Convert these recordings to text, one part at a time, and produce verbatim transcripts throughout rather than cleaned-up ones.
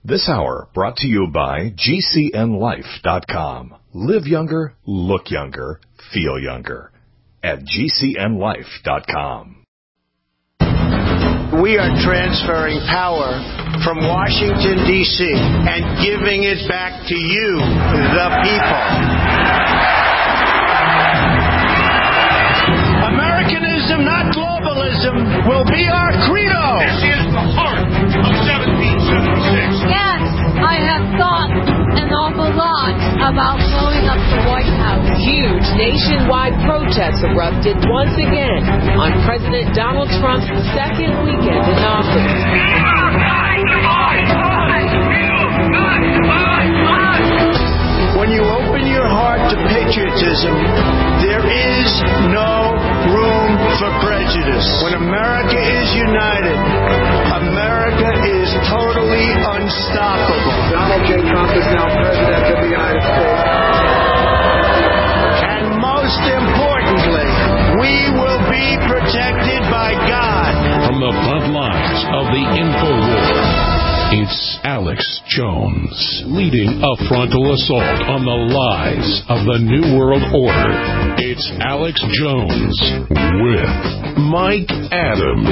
This hour brought to you by G C N life dot com. Live younger, look younger, feel younger at G C N life dot com. We are transferring power from Washington, D C and giving it back to you, the people. Americanism, not globalism, will be our credo. This is the heart of seventeen seventy-six. Yes, I have thought an awful lot about blowing up the White House. Huge nationwide protests erupted once again on President Donald Trump's second weekend in office. When you open your heart to patriotism, there is no room for prejudice. When America is united, America is totally unstoppable. Donald J. Trump is now President of the United States. And most importantly, we will be protected by God. From the front lines of the info war, it's Alex Jones leading a frontal assault on the lies of the New World Order. It's Alex Jones with Mike Adams.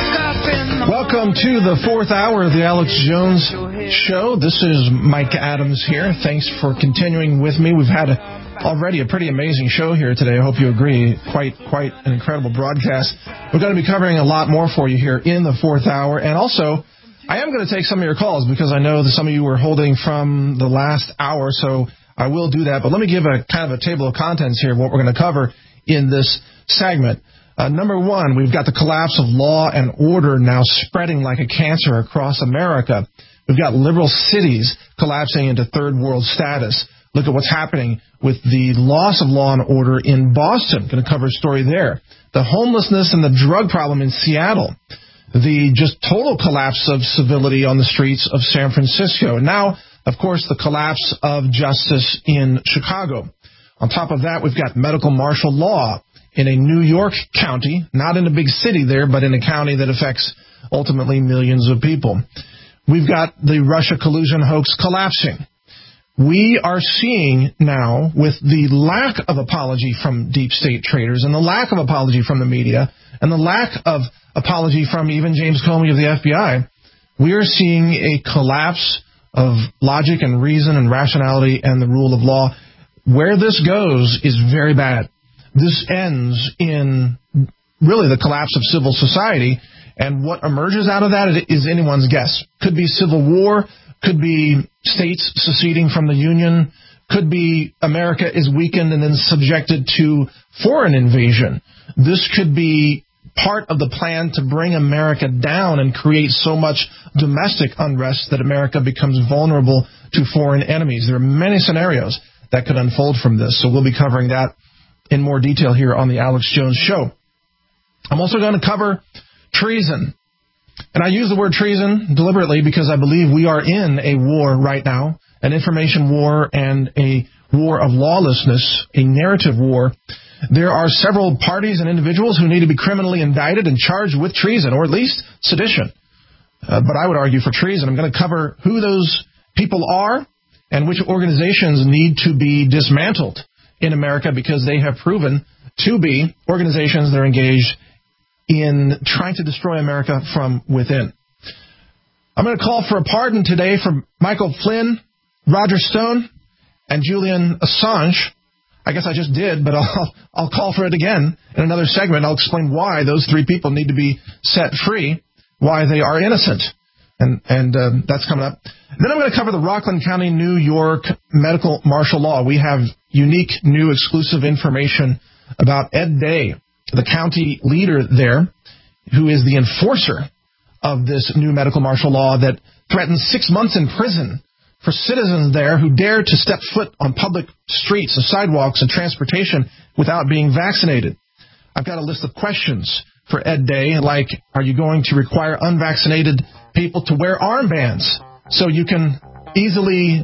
Welcome to the fourth hour of the Alex Jones Show. This is Mike Adams here. Thanks for continuing with me. We've had a, already a pretty amazing show here today. I hope you agree. Quite, quite an incredible broadcast. We're going to be covering a lot more for you here in the fourth hour. And also, I am going to take some of your calls because I know that some of you were holding from the last hour, so I will do that. But let me give a kind of a table of contents here of what we're going to cover in this segment. Uh, number one, we've got the collapse of law and order now spreading like a cancer across America. We've got liberal cities collapsing into third world status. Look at what's happening with the loss of law and order in Boston. Going to cover a story there. The homelessness and the drug problem in Seattle. The just total collapse of civility on the streets of San Francisco. And now, of course, the collapse of justice in Chicago. On top of that, we've got medical martial law in a New York county, not in a big city there, but in a county that affects ultimately millions of people. We've got the Russia collusion hoax collapsing. We are seeing now, with the lack of apology from deep state traders and the lack of apology from the media and the lack of apology from even James Comey of the F B I, we are seeing a collapse of logic and reason and rationality and the rule of law. Where this goes is very bad. This ends in really the collapse of civil society, and what emerges out of that is anyone's guess. Could be civil war, could be states seceding from the Union, could be America is weakened and then subjected to foreign invasion. This could be part of the plan to bring America down and create so much domestic unrest that America becomes vulnerable to foreign enemies. There are many scenarios that could unfold from this, so we'll be covering that in more detail here on the Alex Jones Show. I'm also going to cover treason. And I use the word treason deliberately because I believe we are in a war right now, an information war and a war of lawlessness, a narrative war. There are several parties and individuals who need to be criminally indicted and charged with treason, or at least sedition. Uh, but I would argue for treason. I'm going to cover who those people are and which organizations need to be dismantled in America because they have proven to be organizations that are engaged in trying to destroy America from within. I'm going to call for a pardon today for Michael Flynn, Roger Stone, and Julian Assange. I guess I just did, but I'll, I'll call for it again in another segment. I'll explain why those three people need to be set free, why they are innocent, and, and uh, that's coming up. Then I'm going to cover the Rockland County, New York medical martial law. We have unique, new, exclusive information about Ed Day, the county leader there, who is the enforcer of this new medical martial law that threatens six months in prison for citizens there who dare to step foot on public streets and sidewalks and transportation without being vaccinated. I've got a list of questions for Ed Day, like, are you going to require unvaccinated people to wear armbands so you can easily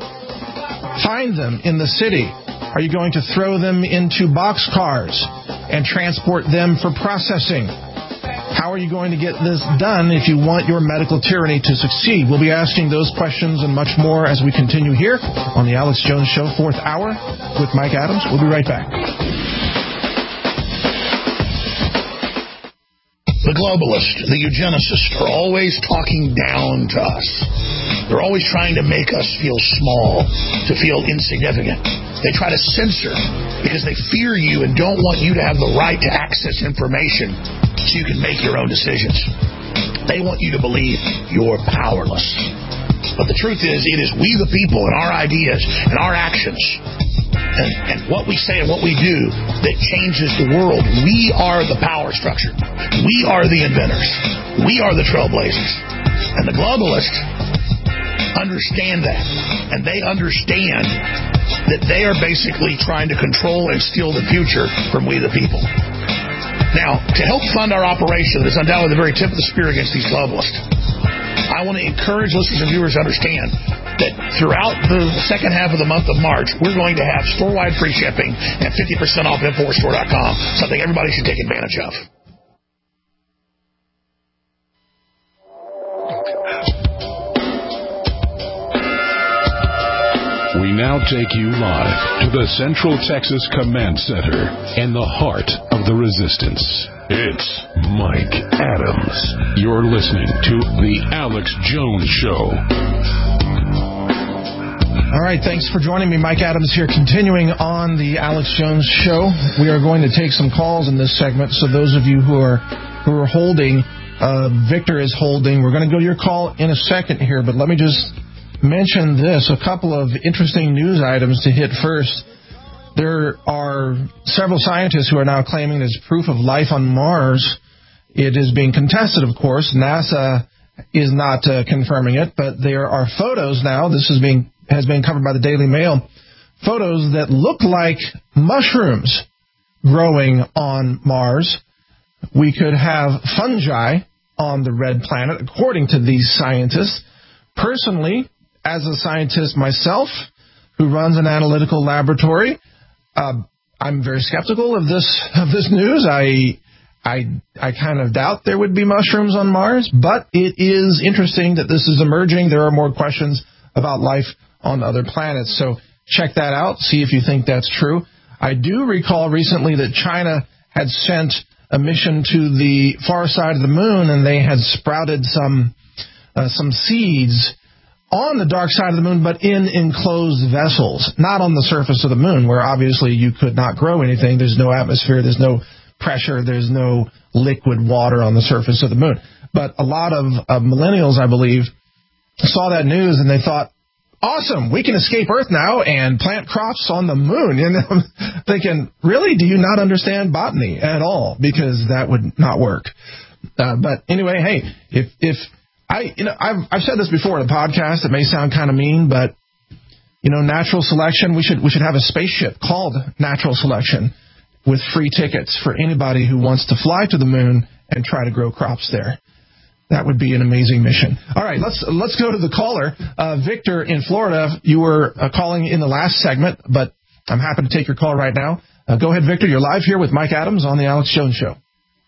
find them in the city? Are you going to throw them into boxcars and transport them for processing? How are you going to get this done if you want your medical tyranny to succeed? We'll be asking those questions and much more as we continue here on the Alex Jones Show, fourth hour with Mike Adams. We'll be right back. The globalists, the eugenicists, are always talking down to us. They're always trying to make us feel small, to feel insignificant. They try to censor because they fear you and don't want you to have the right to access information so you can make your own decisions. They want you to believe you're powerless. But the truth is, it is we the people and our ideas and our actions and, and what we say and what we do that changes the world. We are the power structure. We are the inventors. We are the trailblazers. And the globalists understand that. And they understand that they are basically trying to control and steal the future from we the people. Now, to help fund our operation that is undoubtedly the very tip of the spear against these globalists, I want to encourage listeners and viewers to understand that throughout the second half of the month of March, we're going to have store-wide free shipping and fifty percent off at Infowars Store dot com, something everybody should take advantage of. We now take you live to the Central Texas Command Center in the heart of the resistance. It's Mike Adams. You're listening to The Alex Jones Show. All right, thanks for joining me. Mike Adams here, continuing on The Alex Jones Show. We are going to take some calls in this segment, so those of you who are who are holding, uh, Victor is holding. We're going to go to your call in a second here, but let me just mention this, a couple of interesting news items to hit first. There are several scientists who are now claiming there's proof of life on Mars. It is being contested, of course. NASA is not uh, confirming it, but there are photos now. This is being has been covered by the Daily Mail. Photos that look like mushrooms growing on Mars. We could have fungi on the red planet, according to these scientists. Personally, as a scientist myself, who runs an analytical laboratory, uh, I'm very skeptical of this of this news. I, I, I kind of doubt there would be mushrooms on Mars, but it is interesting that this is emerging. There are more questions about life on other planets, so check that out. See if you think that's true. I do recall recently that China had sent a mission to the far side of the moon, and they had sprouted some uh, some seeds on the dark side of the moon, but in enclosed vessels, not on the surface of the moon, where obviously you could not grow anything. There's no atmosphere, there's no pressure, there's no liquid water on the surface of the moon. But a lot of, of millennials, I believe, saw that news and they thought, awesome, we can escape Earth now and plant crops on the moon. And I'm thinking, really, do you not understand botany at all? Because that would not work. Uh, but anyway, hey, if if I, you know, I've I've said this before in the podcast. It may sound kind of mean, but you know, natural selection. We should we should have a spaceship called Natural Selection with free tickets for anybody who wants to fly to the moon and try to grow crops there. That would be an amazing mission. All right, let's let's go to the caller, uh, Victor in Florida. You were uh, calling in the last segment, but I'm happy to take your call right now. Uh, go ahead, Victor. You're live here with Mike Adams on the Alex Jones Show.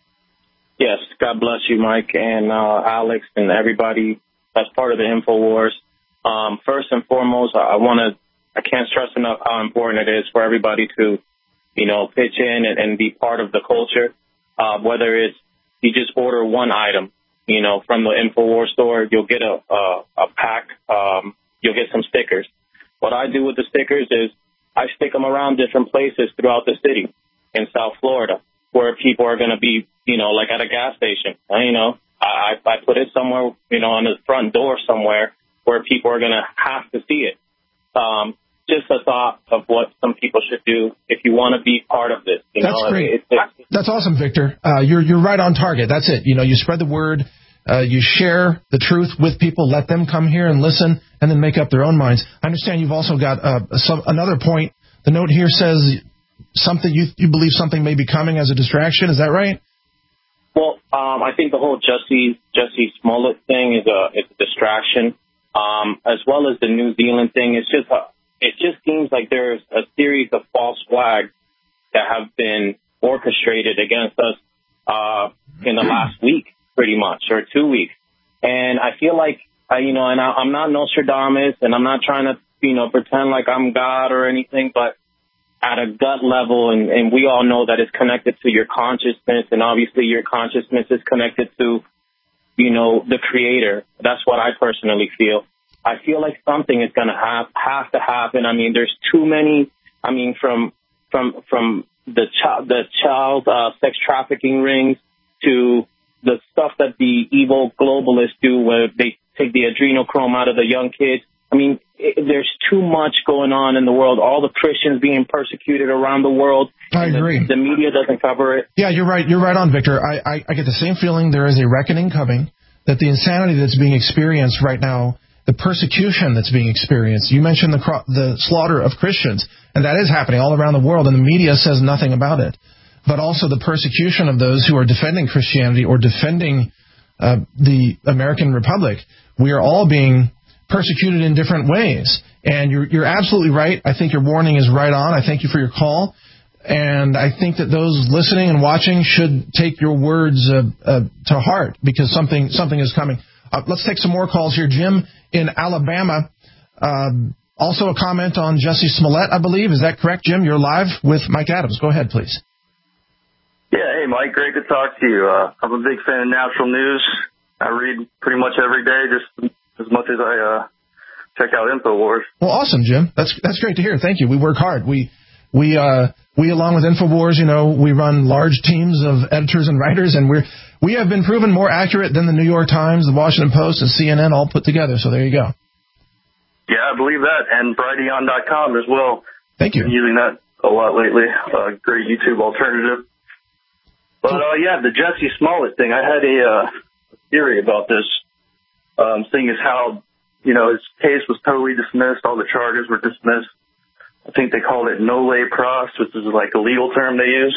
Yes, God bless you, Mike, and uh, Alex, and everybody that's part of the InfoWars. Um, first and foremost, I want to, I can't stress enough how important it is for everybody to, you know, pitch in and, and be part of the culture. Uh, whether it's you just order one item, you know, from the InfoWars store, you'll get a a, a pack, um, you'll get some stickers. What I do with the stickers is I stick them around different places throughout the city in South Florida, where people are going to be, you know, like at a gas station. Uh, you know, I, I put it somewhere, you know, on the front door somewhere where people are going to have to see it. Um, just a thought of what some people should do if you want to be part of this. You That's know, great. It, it, That's awesome, Victor. Uh, you're you're right on target. That's it. You know, you spread the word. Uh, you share the truth with people. Let them come here and listen, and then make up their own minds. I understand you've also got uh, some another point. The note here says something you you believe something may be coming as a distraction. Is that right? Well, um, I think the whole Jussie Jussie Smollett thing is a is a distraction, um, as well as the New Zealand thing. It's just a, it just seems like there's a series of false flags that have been orchestrated against us uh, in the last week, pretty much, or two weeks. And I feel like, uh, you know, and I, I'm not Nostradamus, and I'm not trying to, you know, pretend like I'm God or anything, but at a gut level, and, and we all know that it's connected to your consciousness, and obviously your consciousness is connected to, you know, the Creator. That's what I personally feel. I feel like something is going to have, have to happen. I mean, there's too many, I mean, from from from the child, the child uh, sex trafficking rings to the stuff that the evil globalists do where they take the adrenochrome out of the young kids. I mean, it, there's too much going on in the world. All the Christians being persecuted around the world. I agree. The, the media doesn't cover it. Yeah, you're right. You're right on, Victor. I, I, I get the same feeling. There is a reckoning coming, that the insanity that's being experienced right now, the persecution that's being experienced. You mentioned the the slaughter of Christians, and that is happening all around the world, and the media says nothing about it. But also the persecution of those who are defending Christianity or defending uh, the American Republic. We are all being persecuted in different ways. And you're, you're absolutely right. I think your warning is right on. I thank you for your call. And I think that those listening and watching should take your words uh, uh, to heart, because something something is coming. Uh, let's take some more calls here. Jim in Alabama. Um, also a comment on Jussie Smollett, I believe. Is that correct, Jim? You're live with Mike Adams. Go ahead, please. Yeah, hey, Mike. Great to talk to you. Uh, I'm a big fan of Natural News. I read pretty much every day, just as much as I uh, check out InfoWars. Well, awesome, Jim. That's that's great to hear. Thank you. We work hard. We we uh, we along with InfoWars, you know, we run large teams of editors and writers, and we're we have been proven more accurate than the New York Times, the Washington Post, and C N N all put together. So there you go. Yeah, I believe that, and Brighteon dot com as well. Thank you. Been using that a lot lately. Uh, great YouTube alternative. But uh, yeah, the Jussie Smollett thing. I had a uh, theory about this. Um, seeing as how, you know, his case was totally dismissed, all the charges were dismissed. I think they called it nolle pros, which is like a legal term they use.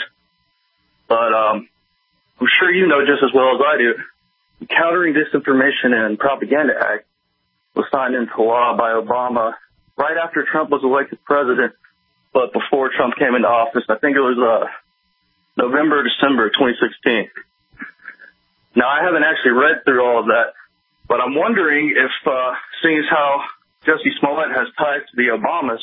But um, I'm sure you know just as well as I do, the Countering Disinformation and Propaganda Act was signed into law by Obama right after Trump was elected president, but before Trump came into office. I think it was uh, November, December twenty sixteen. Now, I haven't actually read through all of that, but I'm wondering if, uh, seeing as how Jussie Smollett has ties to the Obamas,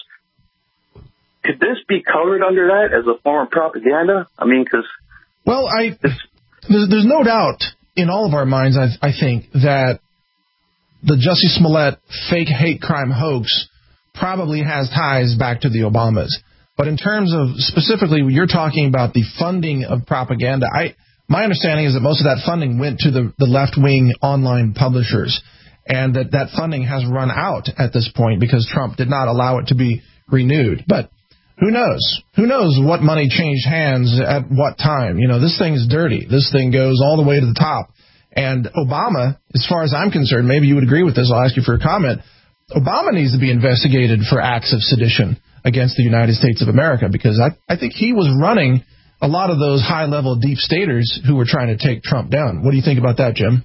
could this be covered under that as a form of propaganda? I mean, because... Well, I there's, there's no doubt in all of our minds, I, I think, that the Jussie Smollett fake hate crime hoax probably has ties back to the Obamas. But in terms of specifically, you're talking about the funding of propaganda, I... My understanding is that most of that funding went to the, the left-wing online publishers, and that that funding has run out at this point because Trump did not allow it to be renewed. But who knows? Who knows what money changed hands at what time? You know, this thing is dirty. This thing goes all the way to the top. And Obama, as far as I'm concerned, maybe you would agree with this, I'll ask you for a comment, Obama needs to be investigated for acts of sedition against the United States of America, because I, I think he was running a lot of those high-level deep staters who were trying to take Trump down. What do you think about that, Jim?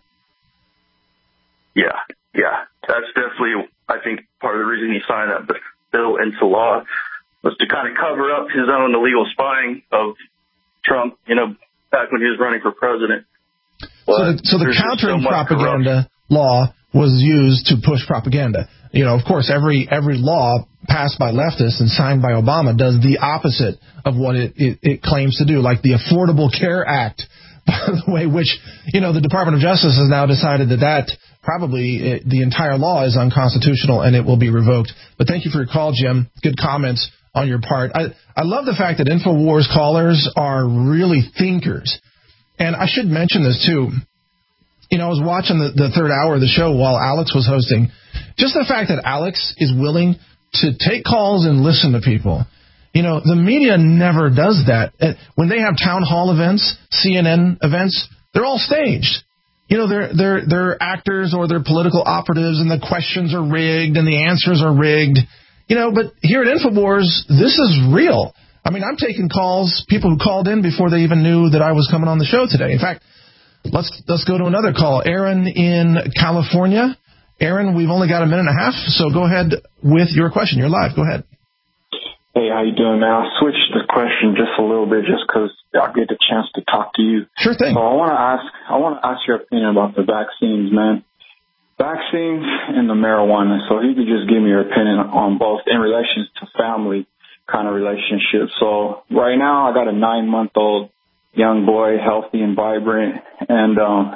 Yeah, yeah. That's definitely, I think, part of the reason he signed that bill into law was to kind of cover up his own illegal spying of Trump, you know, back when he was running for president. But so the, so the countering so propaganda corruption. law was used to push propaganda. You know, of course, every every law passed by leftists and signed by Obama does the opposite of what it, it, it claims to do, like the Affordable Care Act, by the way, which, you know, the Department of Justice has now decided that that probably it, the entire law is unconstitutional and it will be revoked. But thank you for your call, Jim. Good comments on your part. I, I love the fact that InfoWars callers are really thinkers. And I should mention this, too. You know, I was watching the, the third hour of the show while Alex was hosting. Just the fact that Alex is willing to take calls and listen to people. You know, the media never does that. When they have town hall events, C N N events, they're all staged. You know, they're they're they're actors or they're political operatives, and the questions are rigged and the answers are rigged. You know, but here at InfoWars, this is real. I mean, I'm taking calls, people who called in before they even knew that I was coming on the show today. In fact, let's let's go to another call. Aaron in California. Aaron, we've only got a minute and a half, so go ahead with your question. You're live. Go ahead. Hey, Hey, how you doing, man? I'll switch the question just a little bit just because I'll get the chance to talk to you. Sure thing. So I want to ask, I want to ask your opinion about the vaccines, man. Vaccines and the marijuana. So if you could just give me your opinion on both in relation to family kind of relationships. So right now I got a nine-month-old young boy, healthy and vibrant, and um,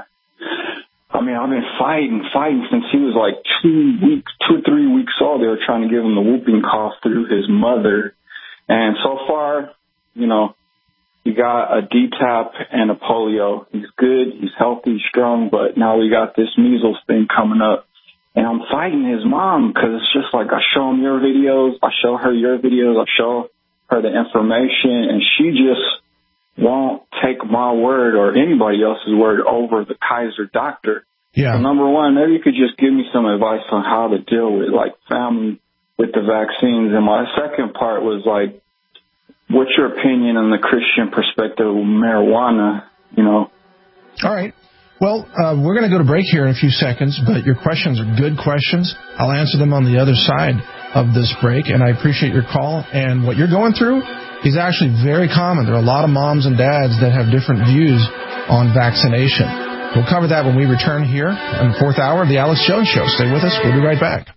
I mean I've been fighting, fighting since he was like two weeks, two or three weeks old. They were trying to give him the whooping cough through his mother, and so far, you know, he got a D TAP and a polio. He's good, he's healthy, strong, but now we got this measles thing coming up. And I'm fighting his mom because it's just like I show him your videos, I show her your videos, I show her the information, and she just won't take my word or anybody else's word over the Kaiser doctor. Yeah. So number one, maybe you could just give me some advice on how to deal with, like, family with the vaccines. And my second part was, like, what's your opinion on the Christian perspective of marijuana, you know? All right. Well, uh, we're going to go to break here in a few seconds, but your questions are good questions. I'll answer them on the other side of this break, and I appreciate your call. And what you're going through is actually very common. There are a lot of moms and dads that have different views on vaccination. We'll cover that when we return here in the fourth hour of the Alex Jones Show. Stay with us. We'll be right back.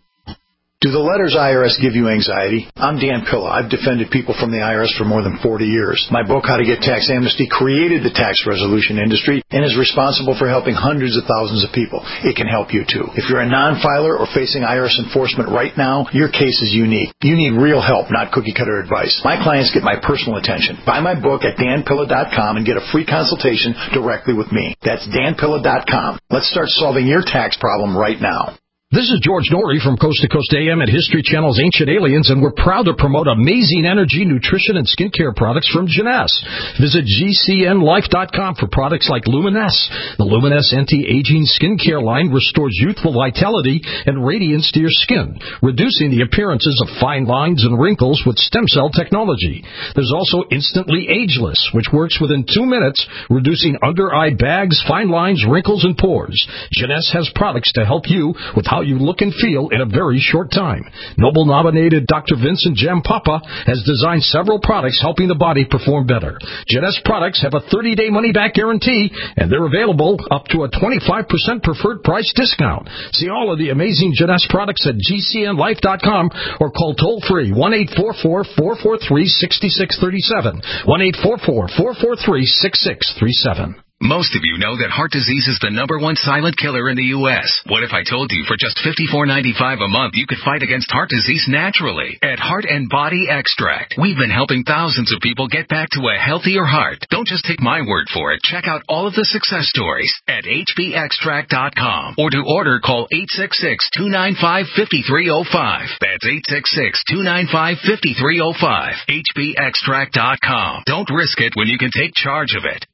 Do the letters I R S give you anxiety? I'm Dan Pilla. I've defended people from the I R S for more than forty years. My book, How to Get Tax Amnesty, created the tax resolution industry and is responsible for helping hundreds of thousands of people. It can help you, too. If you're a non-filer or facing I R S enforcement right now, your case is unique. You need real help, not cookie-cutter advice. My clients get my personal attention. Buy my book at dan pilla dot com and get a free consultation directly with me. That's dan pilla dot com. Let's start solving your tax problem right now. This is George Norrie from Coast to Coast A M at History Channel's Ancient Aliens, and we're proud to promote amazing energy, nutrition, and skincare products from Jeunesse. Visit G C N life dot com for products like Luminesse. The Luminesse anti-aging skincare line restores youthful vitality and radiance to your skin, reducing the appearances of fine lines and wrinkles with stem cell technology. There's also Instantly Ageless, which works within two minutes, reducing under-eye bags, fine lines, wrinkles, and pores. Jeunesse has products to help you with how you look and feel in a very short time. Nobel-nominated Doctor Vincent Jampapa has designed several products helping the body perform better. Jeunesse products have a thirty-day money-back guarantee, and they're available up to a twenty-five percent preferred price discount. See all of the amazing Jeunesse products at G C N life dot com or call toll-free one eight four four, four four three, six six three seven, one eight four four, four four three, six six three seven. Most of you know that heart disease is the number one silent killer in the U S What if I told you for just fifty-four ninety-five a month you could fight against heart disease naturally? At Heart and Body Extract, we've been helping thousands of people get back to a healthier heart. Don't just take my word for it. Check out all of the success stories at H B extract dot com, or to order, call eight six six, two nine five, five three zero five. That's eight six six, two nine five, five three zero five. H B extract dot com. Don't risk it when you can take charge of it.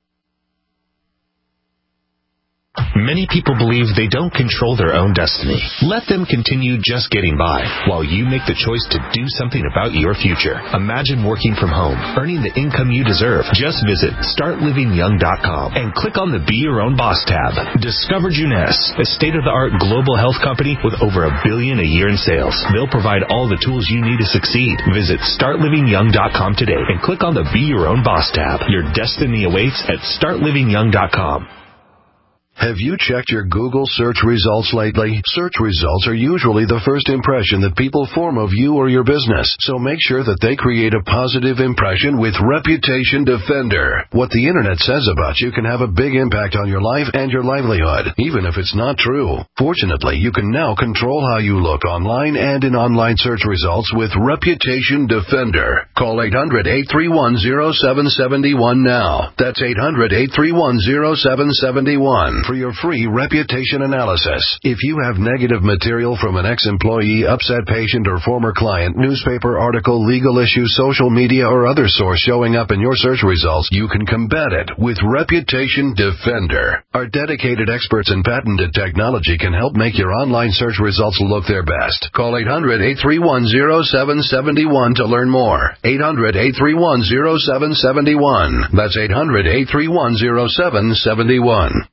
Many people believe they don't control their own destiny. Let them continue just getting by while you make the choice to do something about your future. Imagine working from home, earning the income you deserve. Just visit start living young dot com and click on the Be Your Own Boss tab. Discover Jeunesse, a state-of-the-art global health company with over a billion a year in sales. They'll provide all the tools you need to succeed. Visit start living young dot com today and click on the Be Your Own Boss tab. Your destiny awaits at start living young dot com. Have you checked your Google search results lately? Search results are usually the first impression that people form of you or your business, so make sure that they create a positive impression with Reputation Defender. What the internet says about you can have a big impact on your life and your livelihood, even if it's not true. Fortunately, you can now control how you look online and in online search results with Reputation Defender. Call eight hundred, eight three one, zero seven seven one now. That's eight hundred, eight three one, zero seven seven one. For your free reputation analysis. If you have negative material from an ex-employee, upset patient, or former client, newspaper article, legal issue, social media, or other source showing up in your search results, you can combat it with Reputation Defender. Our dedicated experts in patented technology can help make your online search results look their best. Call eight hundred, eight three one, zero seven seven one to learn more. eight hundred, eight three one, zero seven seven one. That's eight hundred, eight three one, zero seven seven one. Anytime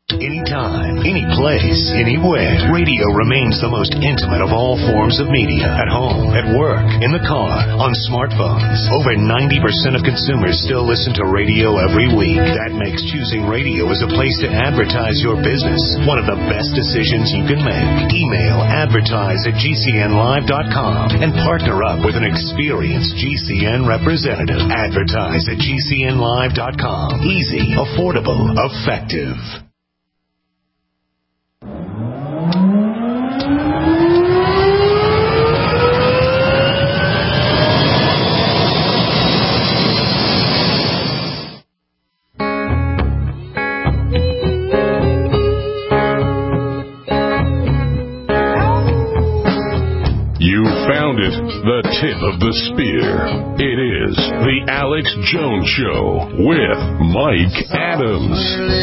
anytime, any place, anywhere. Radio remains the most intimate of all forms of media. At home, at work, in the car, on smartphones. Over ninety percent of consumers still listen to radio every week. That makes choosing radio as a place to advertise your business one of the best decisions you can make. Email advertise at G C N live dot com and partner up with an experienced G C N representative. Advertise at G C N live dot com. Easy, affordable, effective. Found it, the tip of the spear. It is the Alex Jones Show with Mike Adams.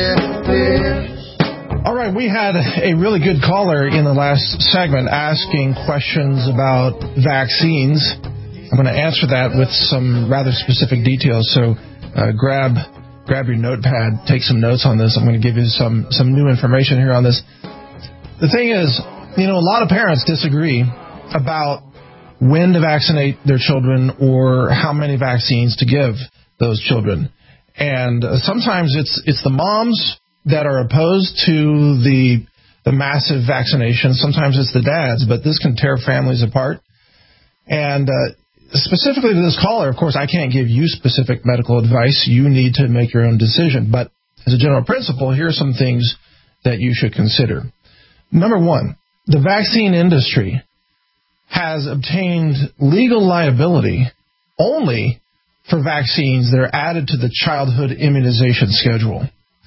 All right, we had a really good caller in the last segment asking questions about vaccines. I'm going to answer that with some rather specific details, so uh, grab grab your notepad, take some notes on this. I'm going to give you some, some new information here on this. The thing is, you know, a lot of parents disagree about when to vaccinate their children or how many vaccines to give those children. And uh, sometimes it's it's the moms that are opposed to the the massive vaccination. Sometimes it's the dads, but this can tear families apart. And uh, specifically to this caller, of course, I can't give you specific medical advice. You need to make your own decision. But as a general principle, here are some things that you should consider. Number one, the vaccine industry has obtained legal liability only for vaccines that are added to the childhood immunization schedule.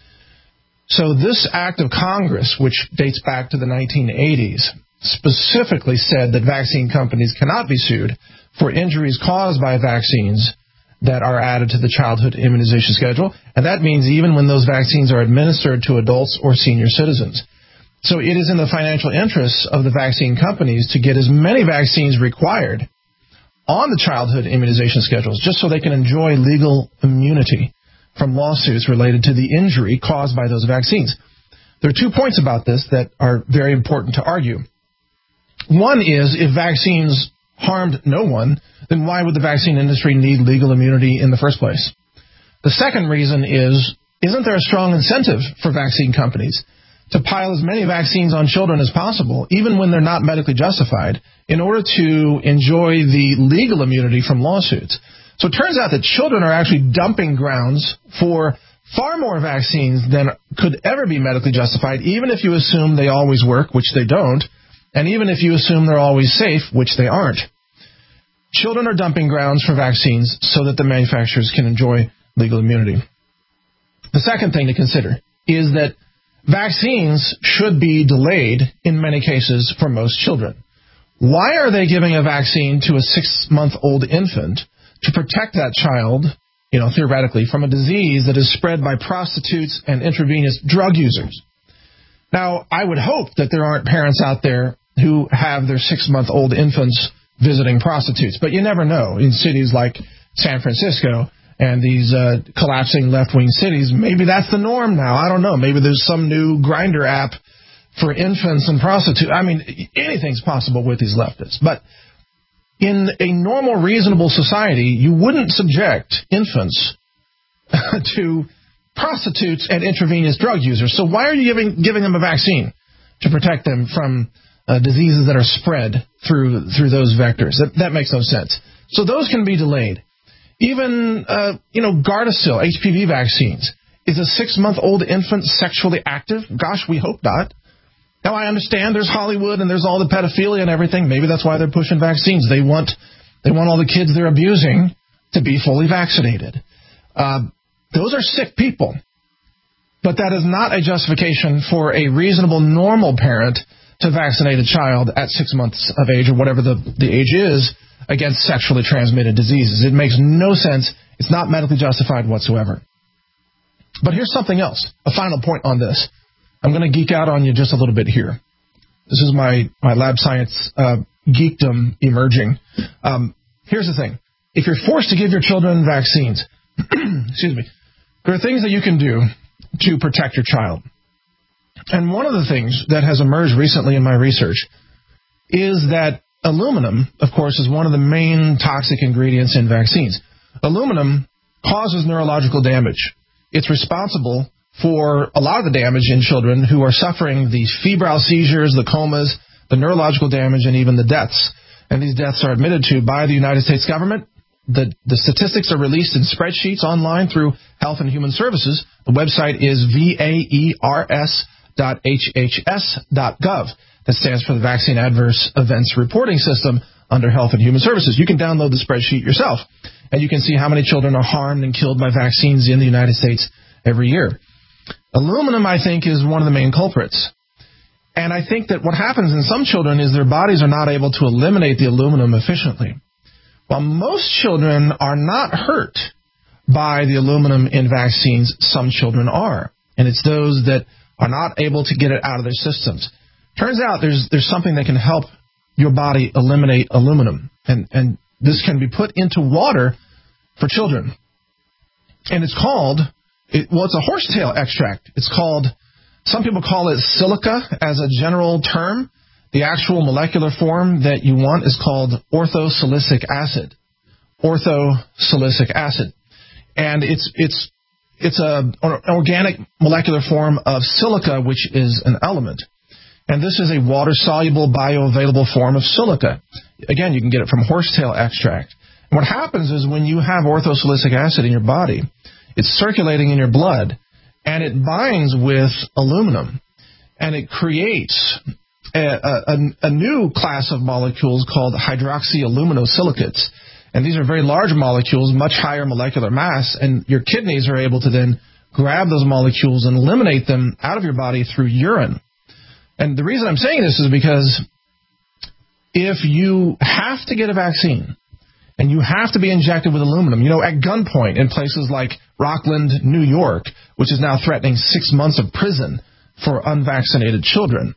So this act of Congress, which dates back to the nineteen eighties, specifically said that vaccine companies cannot be sued for injuries caused by vaccines that are added to the childhood immunization schedule, and that means even when those vaccines are administered to adults or senior citizens. So it is in the financial interests of the vaccine companies to get as many vaccines required on the childhood immunization schedules just so they can enjoy legal immunity from lawsuits related to the injury caused by those vaccines. There are two points about this that are very important to argue. One is, if vaccines harmed no one, then why would the vaccine industry need legal immunity in the first place? The second reason is, isn't there a strong incentive for vaccine companies to pile as many vaccines on children as possible, even when they're not medically justified, in order to enjoy the legal immunity from lawsuits? So it turns out that children are actually dumping grounds for far more vaccines than could ever be medically justified, even if you assume they always work, which they don't, and even if you assume they're always safe, which they aren't. Children are dumping grounds for vaccines so that the manufacturers can enjoy legal immunity. The second thing to consider is that vaccines should be delayed in many cases for most children. Why are they giving a vaccine to a six-month-old infant to protect that child, you know, theoretically, from a disease that is spread by prostitutes and intravenous drug users? Now, I would hope that there aren't parents out there who have their six-month-old infants visiting prostitutes, but you never know. In cities like San Francisco and these uh, collapsing left-wing cities, maybe that's the norm now. I don't know. Maybe there's some new Grindr app for infants and prostitutes. I mean, anything's possible with these leftists. But in a normal, reasonable society, you wouldn't subject infants to prostitutes and intravenous drug users. So why are you giving giving them a vaccine to protect them from uh, diseases that are spread through through those vectors? That, that makes no sense. So those can be delayed. Even, uh, you know, Gardasil, H P V vaccines. Is a six-month-old infant sexually active? Gosh, we hope not. Now, I understand there's Hollywood and there's all the pedophilia and everything. Maybe that's why they're pushing vaccines. They want they want all the kids they're abusing to be fully vaccinated. Uh, those are sick people. But that is not a justification for a reasonable, normal parent to vaccinate a child at six months of age, or whatever the, the age is, against sexually transmitted diseases. It makes no sense. It's not medically justified whatsoever. But here's something else, a final point on this. I'm going to geek out on you just a little bit here. This is my, my lab science uh, geekdom emerging. Um, here's the thing. If you're forced to give your children vaccines, excuse me, there are things that you can do to protect your child. And one of the things that has emerged recently in my research is that aluminum, of course, is one of the main toxic ingredients in vaccines. Aluminum causes neurological damage. It's responsible for a lot of the damage in children who are suffering the febrile seizures, the comas, the neurological damage, and even the deaths. And these deaths are admitted to by the United States government. The, the statistics are released in spreadsheets online through Health and Human Services. The website is V A E R S dot H H S dot gov. That stands for the Vaccine Adverse Events Reporting System under Health and Human Services. You can download the spreadsheet yourself, and you can see how many children are harmed and killed by vaccines in the United States every year. Aluminum, I think, is one of the main culprits. And I think that what happens in some children is their bodies are not able to eliminate the aluminum efficiently. While most children are not hurt by the aluminum in vaccines, some children are. And it's those that are not able to get it out of their systems. Turns out there's there's something that can help your body eliminate aluminum. And, and this can be put into water for children. And it's called, it, well, it's a horsetail extract. It's called, some people call it silica as a general term. The actual molecular form that you want is called orthosilicic acid. Orthosilicic acid. And it's it's it's a, an organic molecular form of silica, which is an element. And this is a water-soluble, bioavailable form of silica. Again, you can get it from horsetail extract. And what happens is when you have orthosilicic acid in your body, it's circulating in your blood, and it binds with aluminum, and it creates a, a, a new class of molecules called hydroxyaluminosilicates. And these are very large molecules, much higher molecular mass, and your kidneys are able to then grab those molecules and eliminate them out of your body through urine. And the reason I'm saying this is because if you have to get a vaccine and you have to be injected with aluminum, you know, at gunpoint in places like Rockland, New York, which is now threatening six months of prison for unvaccinated children,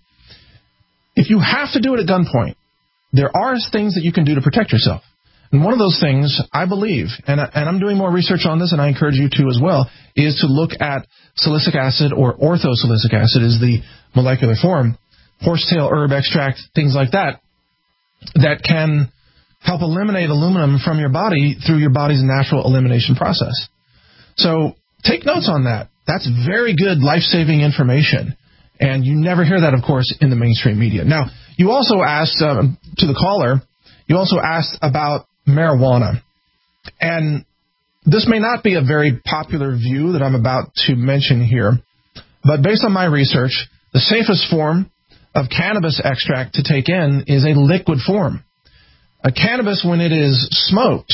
if you have to do it at gunpoint, there are things that you can do to protect yourself. And one of those things, I believe, and, I, and I'm doing more research on this, and I encourage you to as well, is to look at silicic acid, or orthosilicic acid is the molecular form, horsetail herb extract, things like that, that can help eliminate aluminum from your body through your body's natural elimination process. So take notes on that. That's very good life-saving information. And you never hear that, of course, in the mainstream media. Now, you also asked, um, to the caller, you also asked about marijuana. And this may not be a very popular view that I'm about to mention here, but based on my research, the safest form of cannabis extract to take in is a liquid form. A cannabis, when it is smoked,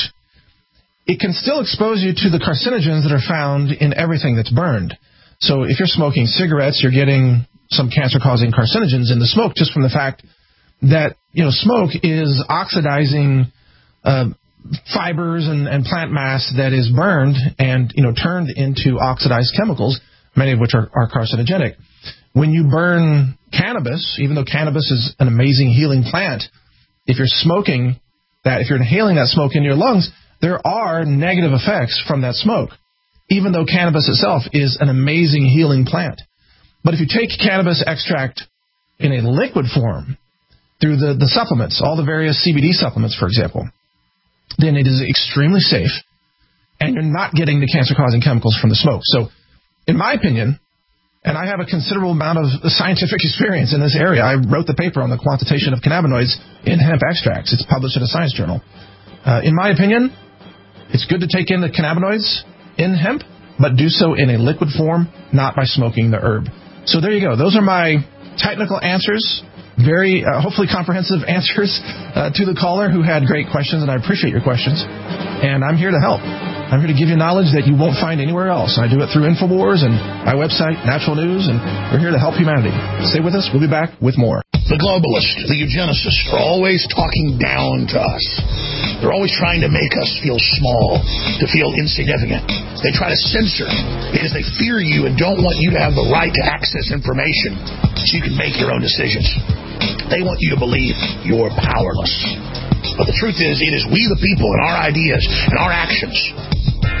it can still expose you to the carcinogens that are found in everything that's burned. So if you're smoking cigarettes, you're getting some cancer-causing carcinogens in the smoke just from the fact that, you know, smoke is oxidizing uh, fibers and, and plant mass that is burned and, you know, turned into oxidized chemicals, many of which are, are carcinogenic. When you burn cannabis, even though cannabis is an amazing healing plant, if you're smoking that, if you're inhaling that smoke into your lungs, there are negative effects from that smoke, even though cannabis itself is an amazing healing plant. But if you take cannabis extract in a liquid form through the, the supplements, all the various C B D supplements, for example, then it is extremely safe, and you're not getting the cancer-causing chemicals from the smoke. So, in my opinion, and I have a considerable amount of scientific experience in this area. I wrote the paper on the quantitation of cannabinoids in hemp extracts. It's published in a science journal. Uh, in my opinion, it's good to take in the cannabinoids in hemp, but do so in a liquid form, not by smoking the herb. So there you go. Those are my technical answers, very uh, hopefully comprehensive answers uh, to the caller who had great questions, and I appreciate your questions. And I'm here to help. I'm here to give you knowledge that you won't find anywhere else. I do it through InfoWars and my website, Natural News, and we're here to help humanity. Stay with us. We'll be back with more. The globalists, the eugenicists, are always talking down to us. They're always trying to make us feel small, to feel insignificant. They try to censor because they fear you and don't want you to have the right to access information so you can make your own decisions. They want you to believe you're powerless. But the truth is, it is we the people and our ideas and our actions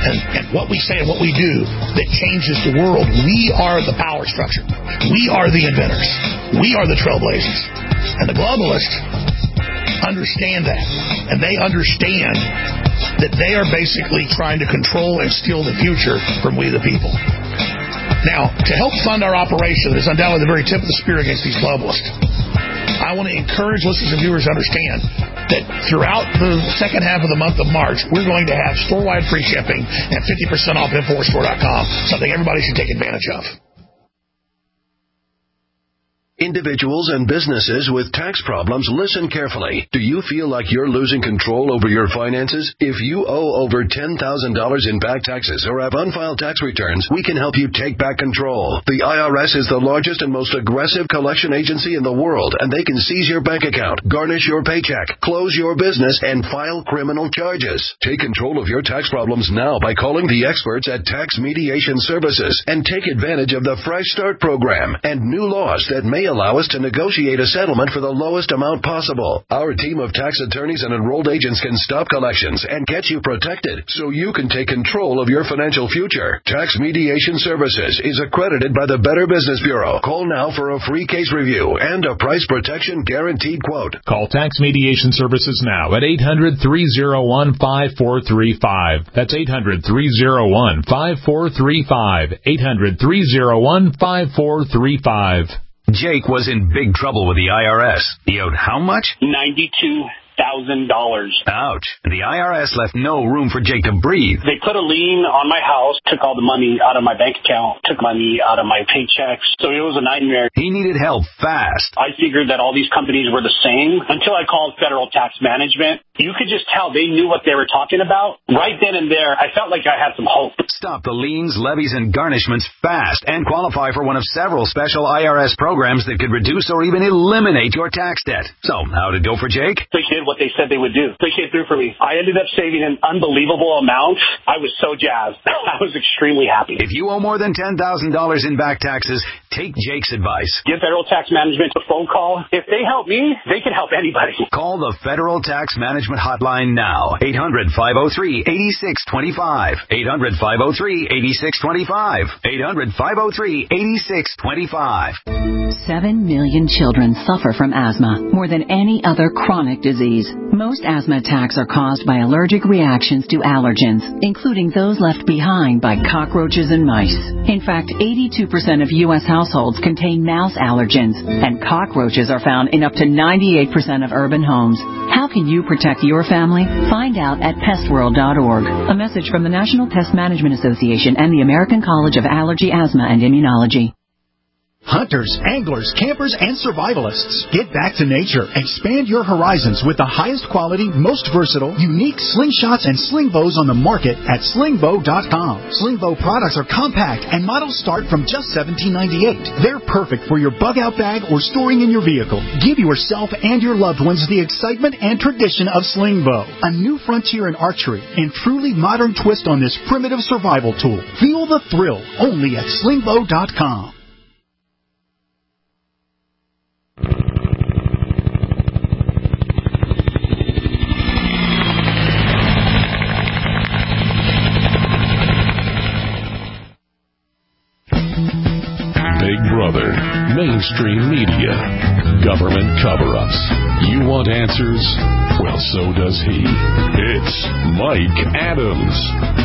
and, and what we say and what we do that changes the world. We are the power structure. We are the inventors. We are the trailblazers. And the globalists understand that. And they understand that they are basically trying to control and steal the future from we the people. Now, to help fund our operation that is undoubtedly the very tip of the spear against these globalists, I want to encourage listeners and viewers to understand that throughout the second half of the month of March, we're going to have store-wide free shipping and fifty percent off Infowars Store dot com, something everybody should take advantage of. Individuals and businesses with tax problems, listen carefully. Do you feel like you're losing control over your finances? If you owe over ten thousand dollars in back taxes or have unfiled tax returns, we can help you take back control. The I R S is the largest and most aggressive collection agency in the world, and they can seize your bank account, garnish your paycheck, close your business, and file criminal charges. Take control of your tax problems now by calling the experts at Tax Mediation Services and take advantage of the Fresh Start program and new laws that may allow us to negotiate a settlement for the lowest amount possible. Our team of tax attorneys and enrolled agents can stop collections and get you protected so you can take control of your financial future. Tax Mediation Services is accredited by the Better Business Bureau. Call now for a free case review and a price protection guaranteed quote. Call Tax Mediation Services now at eight hundred, three oh one, five four three five. That's eight hundred, three oh one, five four three five. eight hundred, three oh one, five four three five. Jake was in big trouble with the I R S. He owed how much? ninety-two thousand dollars. Ouch. The I R S left no room for Jake to breathe. They put a lien on my house, took all the money out of my bank account, took money out of my paychecks. So it was a nightmare. He needed help fast. I figured that all these companies were the same until I called Federal Tax Management. You could just tell they knew what they were talking about. Right then and there, I felt like I had some hope. Stop the liens, levies, and garnishments fast and qualify for one of several special I R S programs that could reduce or even eliminate your tax debt. So, how'd it go for Jake? They did what they said they would do. They came through for me. I ended up saving an unbelievable amount. I was so jazzed. I was extremely happy. If you owe more than ten thousand dollars in back taxes, take Jake's advice. Give Federal Tax Management a phone call. If they help me, they can help anybody. Call the Federal Tax Management Hotline now. eight hundred, five oh three, eight six two five. eight hundred, five oh three, eight six two five. eight hundred, five oh three, eight six two five. Seven million children suffer from asthma, more than any other chronic disease. Most asthma attacks are caused by allergic reactions to allergens, including those left behind by cockroaches and mice. In fact, eighty-two percent of U S households contain mouse allergens, and cockroaches are found in up to ninety-eight percent of urban homes. How can you protect your family? Find out at pest world dot org. A message from the National Pest Management Association and the American College of Allergy, Asthma, and Immunology. Hunters, anglers, campers, and survivalists. Get back to nature. Expand your horizons with the highest quality, most versatile, unique slingshots and sling bows on the market at sling bow dot com. Sling bow products are compact and models start from just seventeen ninety-eight. They're perfect for your bug-out bag or storing in your vehicle. Give yourself and your loved ones the excitement and tradition of sling bow. A new frontier in archery and truly modern twist on this primitive survival tool. Feel the thrill only at sling bow dot com. Big Brother, mainstream media, government cover-ups. You want answers? Well, so does he. It's Mike Adams.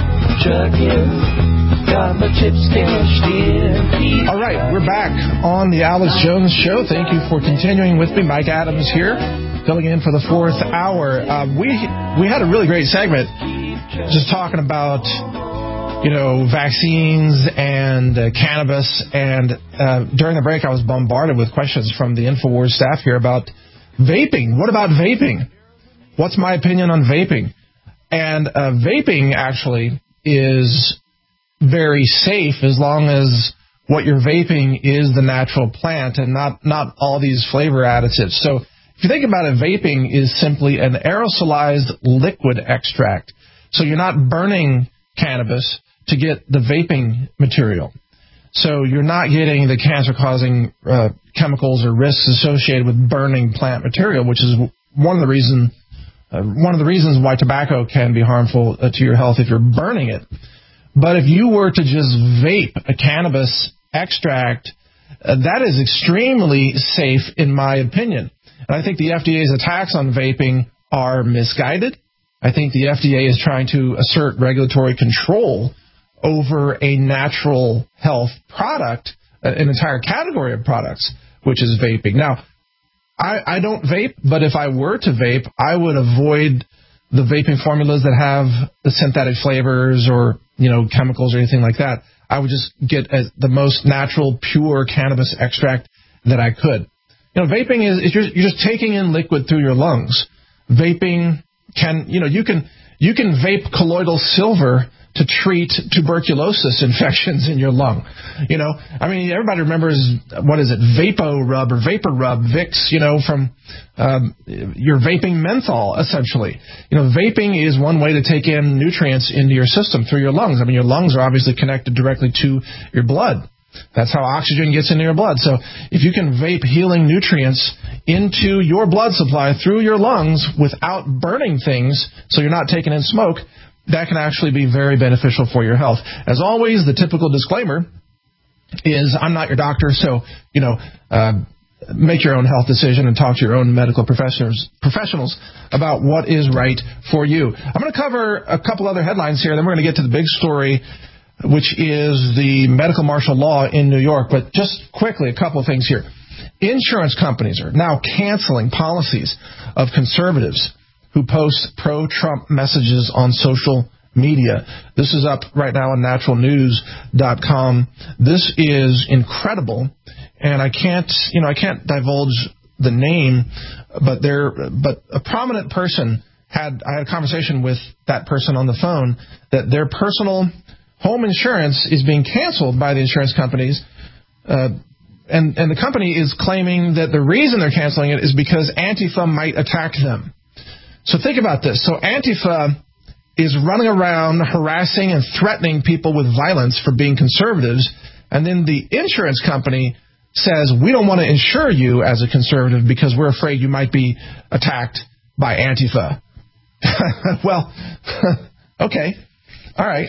Got my chips cashed in. All right, we're back on the Alex Jones Show. Thank you for continuing with me. Mike Adams here, filling in for the fourth hour. Uh, we we had a really great segment just talking about, you know, vaccines and uh, cannabis. And uh, during the break, I was bombarded with questions from the InfoWars staff here about vaping. What about vaping? What's my opinion on vaping? And uh, vaping actually is very safe as long as what you're vaping is the natural plant and not, not all these flavor additives. So if you think about it, vaping is simply an aerosolized liquid extract. So you're not burning cannabis to get the vaping material. So you're not getting the cancer-causing uh, chemicals or risks associated with burning plant material, which is one of the reasons uh, one of the reasons why tobacco can be harmful uh, to your health if you're burning it. But if you were to just vape a cannabis extract, uh, that is extremely safe in my opinion. And I think the F D A's attacks on vaping are misguided. I think the F D A is trying to assert regulatory control over a natural health product, an entire category of products, which is vaping. Now, I, I don't vape, but if I were to vape, I would avoid the vaping formulas that have the synthetic flavors or, you know, chemicals or anything like that. I would just get a, the most natural, pure cannabis extract that I could. You know, vaping is, is you're, you're just taking in liquid through your lungs. Vaping can, you know, you can you can vape colloidal silver to treat tuberculosis infections in your lung. You know, I mean, everybody remembers, what is it, Vapo Rub or Vapor Rub, Vicks, you know, from um, your vaping menthol, essentially. You know, vaping is one way to take in nutrients into your system through your lungs. I mean, your lungs are obviously connected directly to your blood. That's how oxygen gets into your blood. So if you can vape healing nutrients into your blood supply through your lungs without burning things, so you're not taking in smoke, that can actually be very beneficial for your health. As always, the typical disclaimer is I'm not your doctor, so, you know, uh, make your own health decision and talk to your own medical professionals professionals about what is right for you. I'm going to cover a couple other headlines here, then we're going to get to the big story, which is the medical martial law in New York. But just quickly, a couple of things here. Insurance companies are now canceling policies of conservatives who post pro-Trump messages on social media. This is up right now on natural news dot com. This is incredible, and I can't, you know, I can't divulge the name, but there, but a prominent person had, I had a conversation with that person on the phone that their personal home insurance is being canceled by the insurance companies, uh, and, and the company is claiming that the reason they're canceling it is because Antifa might attack them. So think about this. So Antifa is running around harassing and threatening people with violence for being conservatives, and then the insurance company says, we don't want to insure you as a conservative because we're afraid you might be attacked by Antifa. Well, okay, all right.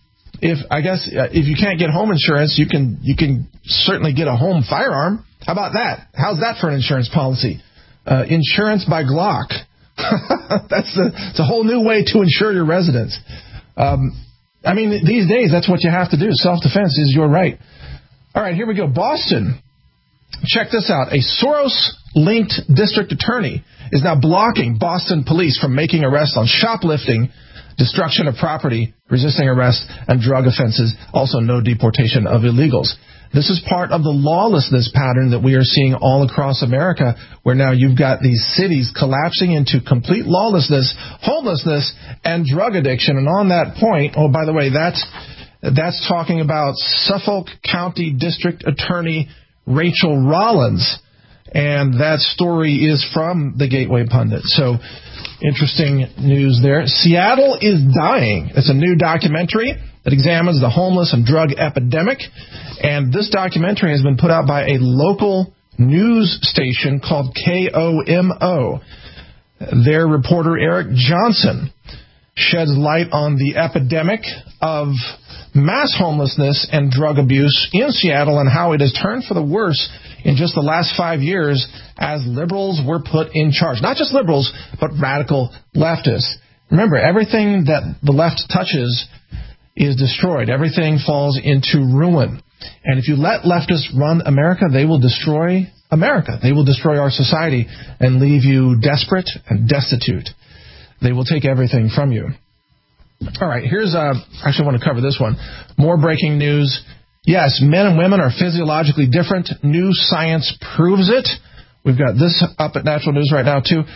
If I guess uh, if you can't get home insurance, you can you can certainly get a home firearm. How about that? How's that for an insurance policy? Uh, insurance by Glock. That's a, it's a whole new way to insure your residence. Um, I mean, these days, that's what you have to do. Self-defense is your right. All right, here we go. Boston. Check this out. A Soros-linked district attorney is now blocking Boston police from making arrests on shoplifting, destruction of property, resisting arrest, and drug offenses. Also, no deportation of illegals. This is part of the lawlessness pattern that we are seeing all across America, where now you've got these cities collapsing into complete lawlessness, homelessness, and drug addiction. And on that point, oh, by the way, that's, that's talking about Suffolk County District Attorney Rachel Rollins. And that story is from the Gateway Pundit. So, interesting news there. Seattle is Dying. It's a new documentary that examines the homeless and drug epidemic. And this documentary has been put out by a local news station called K O M O. Their reporter, Eric Johnson, sheds light on the epidemic of mass homelessness and drug abuse in Seattle and how it has turned for the worse in just the last five years as liberals were put in charge. Not just liberals, but radical leftists. Remember, everything that the left touches is destroyed. Everything falls into ruin. And if you let leftists run America, they will destroy America. They will destroy our society and leave you desperate and destitute. They will take everything from you. All right, here's, uh, actually I want to cover this one. More breaking news. Yes, men and women are physiologically different. New science proves it. We've got this up at Natural News right now, too.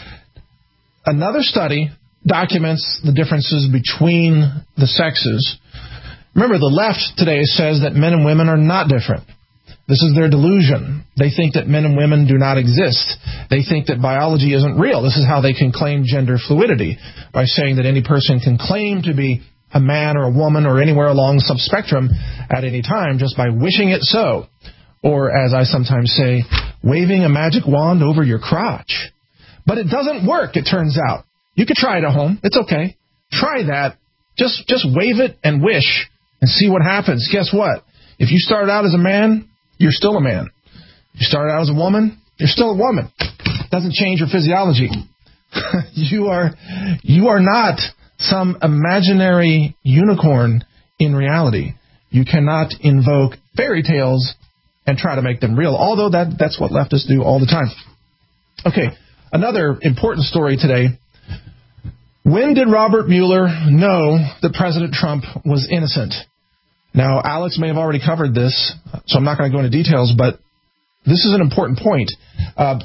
Another study documents the differences between the sexes. Remember, the left today says that men and women are not different. This is their delusion. They think that men and women do not exist. They think that biology isn't real. This is how they can claim gender fluidity, by saying that any person can claim to be a man or a woman or anywhere along some spectrum at any time just by wishing it so. Or, as I sometimes say, waving a magic wand over your crotch. But it doesn't work, it turns out. You could try it at home. It's okay. Try that. Just just wave it and wish and see what happens. Guess what? If you started out as a man, you're still a man. If you started out as a woman, you're still a woman. It doesn't change your physiology. you are you are not some imaginary unicorn in reality. You cannot invoke fairy tales and try to make them real, although that, that's what leftists do all the time. Okay, another important story today. When did Robert Mueller know that President Trump was innocent? Now, Alex may have already covered this, so I'm not going to go into details, but this is an important point. Uh,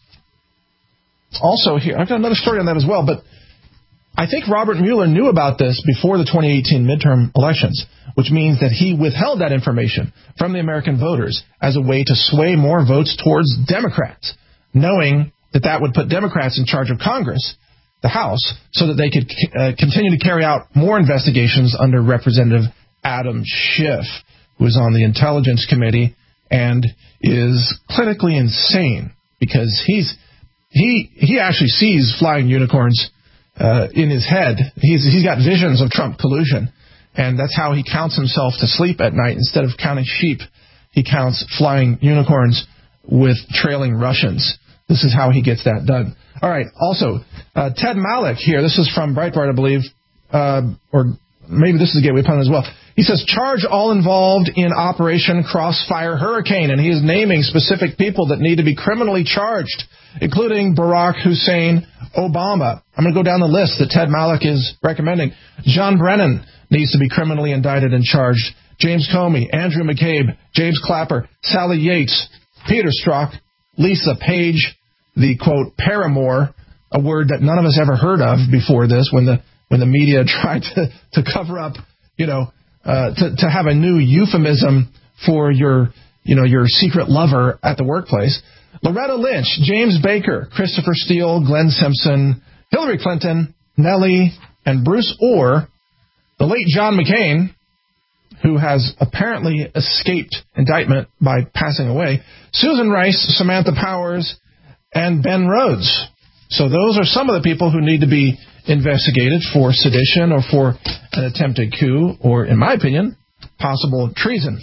also here, I've got another story on that as well, but I think Robert Mueller knew about this before the twenty eighteen midterm elections, which means that he withheld that information from the American voters as a way to sway more votes towards Democrats, knowing that that would put Democrats in charge of Congress, the House, so that they could uh, continue to carry out more investigations under Representative Adam Schiff, who is on the Intelligence Committee and is clinically insane because he's he he actually sees flying unicorns uh, in his head. He's he's got visions of Trump collusion, and that's how he counts himself to sleep at night. Instead of counting sheep, he counts flying unicorns with trailing Russians. This is how he gets that done. All right. Also, uh, Ted Malloch here. This is from Breitbart, I believe, uh, or maybe this is a Gateway Pundit as well. He says, charge all involved in Operation Crossfire Hurricane, and he is naming specific people that need to be criminally charged, including Barack Hussein Obama. I'm going to go down the list that Ted Malloch is recommending. John Brennan needs to be criminally indicted and charged. James Comey, Andrew McCabe, James Clapper, Sally Yates, Peter Strzok, Lisa Page, the, quote, paramour, a word that none of us ever heard of before this when the when the media tried to, to cover up, you know, uh, to, to have a new euphemism for your, you know, your secret lover at the workplace. Loretta Lynch, James Baker, Christopher Steele, Glenn Simpson, Hillary Clinton, Nellie, and Bruce Orr, the late John McCain, who has apparently escaped indictment by passing away, Susan Rice, Samantha Powers, and Ben Rhodes. So those are some of the people who need to be investigated for sedition or for an attempted coup or, in my opinion, possible treason.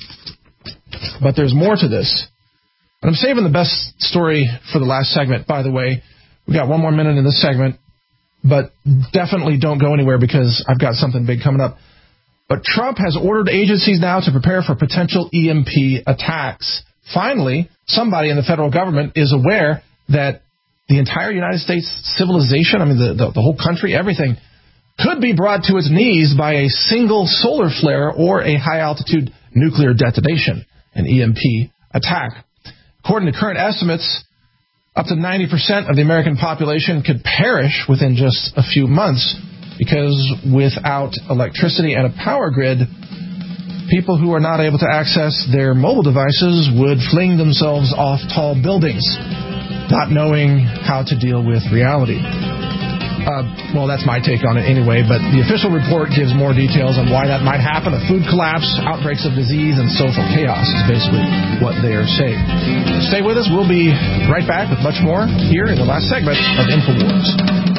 But there's more to this. And I'm saving the best story for the last segment, by the way. We've got one more minute in this segment, but definitely don't go anywhere because I've got something big coming up. But Trump has ordered agencies now to prepare for potential E M P attacks. Finally, somebody in the federal government is aware that the entire United States civilization, I mean, the, the, the whole country, everything, could be brought to its knees by a single solar flare or a high-altitude nuclear detonation, an E M P attack. According to current estimates, up to ninety percent of the American population could perish within just a few months because without electricity and a power grid, people who are not able to access their mobile devices would fling themselves off tall buildings, not knowing how to deal with reality. Uh, well, that's my take on it anyway, but the official report gives more details on why that might happen. A food collapse, outbreaks of disease, and social chaos is basically what they are saying. Stay with us. We'll be right back with much more here in the last segment of InfoWars.